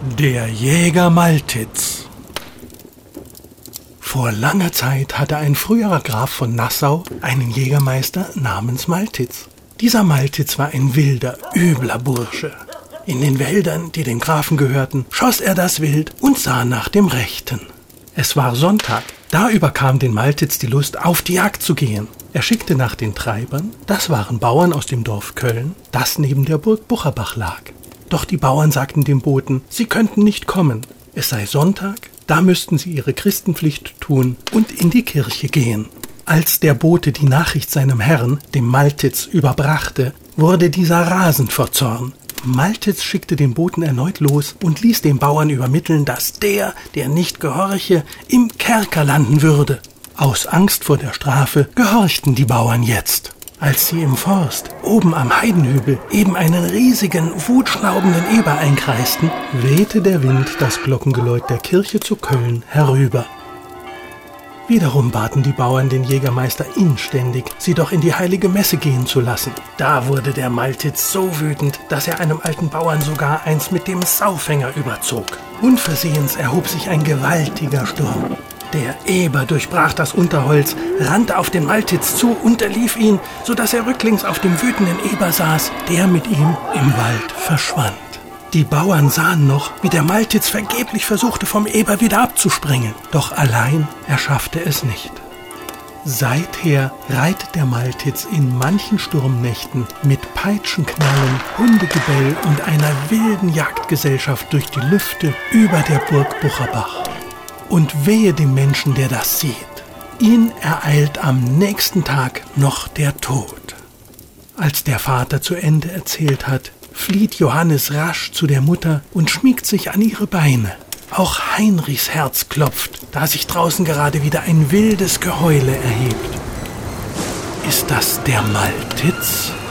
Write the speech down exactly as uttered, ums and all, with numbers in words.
Der Jäger Maltitz. Vor langer Zeit hatte ein früherer Graf von Nassau einen Jägermeister namens Maltitz. Dieser Maltitz war ein wilder, übler Bursche. In den Wäldern, die dem Grafen gehörten, schoss er das Wild und sah nach dem Rechten. Es war Sonntag, da überkam den Maltitz die Lust, auf die Jagd zu gehen. Er schickte nach den Treibern, das waren Bauern aus dem Dorf Köln, das neben der Burg Bucherbach lag. Doch die Bauern sagten dem Boten, sie könnten nicht kommen. Es sei Sonntag, da müssten sie ihre Christenpflicht tun und in die Kirche gehen. Als der Bote die Nachricht seinem Herrn, dem Maltitz, überbrachte, wurde dieser rasend vor Zorn. Maltitz schickte den Boten erneut los und ließ den Bauern übermitteln, dass der, der nicht gehorche, im Kerker landen würde. Aus Angst vor der Strafe gehorchten die Bauern jetzt. Als sie im Forst, oben am Heidenhügel, eben einen riesigen, wutschnaubenden Eber einkreisten, wehte der Wind das Glockengeläut der Kirche zu Köln herüber. Wiederum baten die Bauern den Jägermeister inständig, sie doch in die heilige Messe gehen zu lassen. Da wurde der Maltitz so wütend, dass er einem alten Bauern sogar eins mit dem Saufänger überzog. Unversehens erhob sich ein gewaltiger Sturm. Der Eber durchbrach das Unterholz, rannte auf den Maltitz zu, unterlief ihn, sodass er rücklings auf dem wütenden Eber saß, der mit ihm im Wald verschwand. Die Bauern sahen noch, wie der Maltitz vergeblich versuchte, vom Eber wieder abzuspringen. Doch allein er schaffte es nicht. Seither reitet der Maltitz in manchen Sturmnächten mit Peitschenknallen, Hundegebell und einer wilden Jagdgesellschaft durch die Lüfte über der Burg Bucherbach. Und wehe dem Menschen, der das sieht. Ihn ereilt am nächsten Tag noch der Tod. Als der Vater zu Ende erzählt hat, flieht Johannes rasch zu der Mutter und schmiegt sich an ihre Beine. Auch Heinrichs Herz klopft, da sich draußen gerade wieder ein wildes Geheule erhebt. Ist das der Maltitz?